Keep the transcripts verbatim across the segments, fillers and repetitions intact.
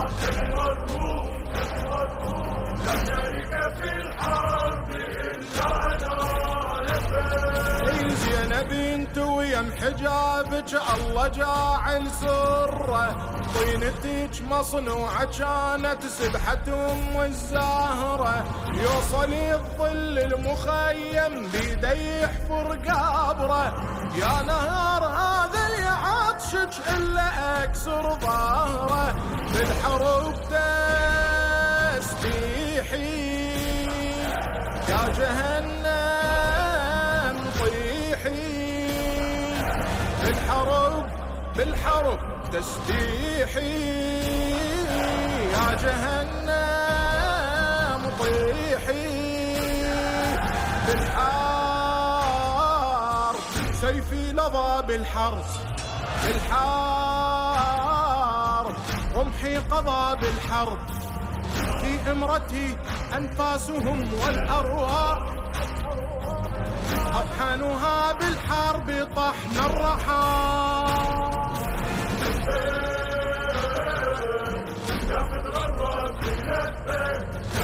زينب انت ويم حجابك الله جاعل سره، طينتك مصنوعة كانت سبحة ام الزهرة، يوصل الظل المخيم بيدي يحفر قبره، يا نهار هذا اللي عطشك الا اكسر ظهره، بالحرب تستيحي يا جهنم طيحي، بالحرب بالحرب تستيحي يا جهنم طيحي، بالحار سيفي لظى بالحرس، بالحار رمحي قضى بالحرب، في امرتي انفاسهم والارواح، اطحنها بالحرب طحن الرحى. يا متغرب في لبك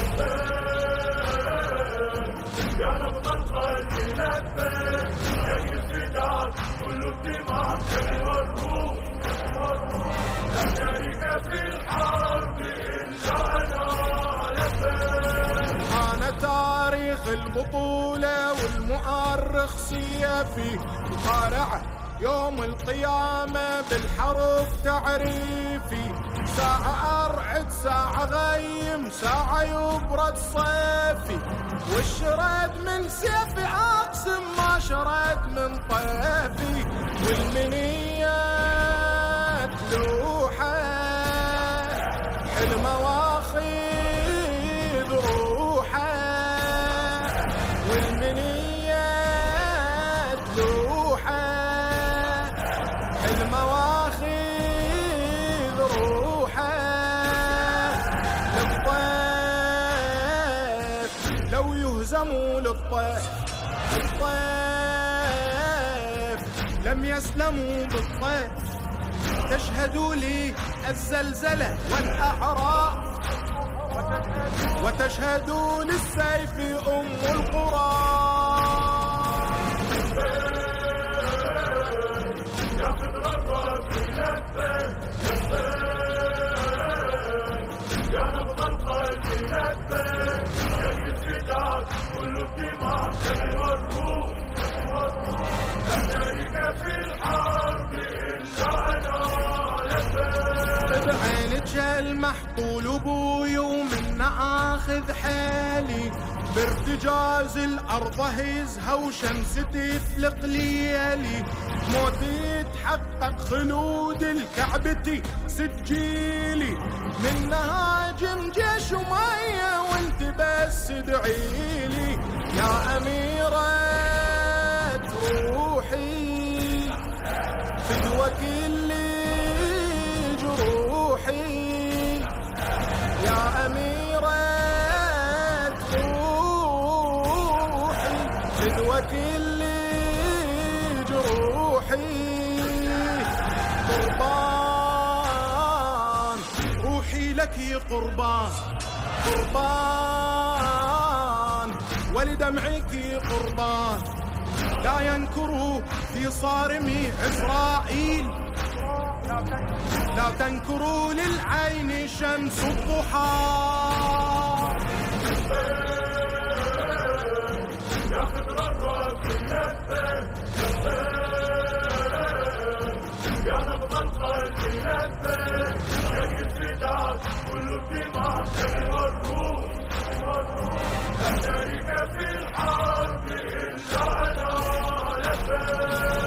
يا نبض القلب لبك، جاي الفداء كل الدماء كلمة الروح، لا شريك في الحرب إلا أنا لبك. أنا تاريخ البطولة والمؤرخ سيفي، مقارعة يوم القيامة بالحرب تعريفي، ساعة أرعد ساعة غيم ساعة يبرد صيفي، والشرد من سيفي أقسم ما شرد من طيفي، والمنية تلوحة حلمة واخذ روحة، والمنية تلوحة حلمة واخذ روحة، للطيف لو يهزموا للطيف، الطيف لم يسلموا بالطيف، تشهدوا لي الزلزلة والأعراف، وتشهدوا للسيف أم القرى. يا متغرب في لبك يا نبض القلب لبك، جاي الفداء كل الدماء كلمة الروح، لا شريك في الحرب إلا أنا لبك. بعينك المحطول ابوي ومنا اخذ حالي، بارتجاز الارض هزها وشمستي تفلق ليالي، موتي يتحقق خلود الكعبتي سجيلي، من نهاجم جيش ومية وانت بس ادعيلي، يا اميرة روحي فدوى كل جروحي، يا أميرة روحي فدوى كل جروحي، قربان روحي لك قربان، قربان ولدمعك قربان، لا ينكروا في صارمي عزرائيل، لا تنكروا للعين شمس الضحى. يا متغرب في لبك يا نبض القلب لبك، جاي الفداء كل الدماء كلمة الروح، لا شريك في الحرب إلا أنا لبك.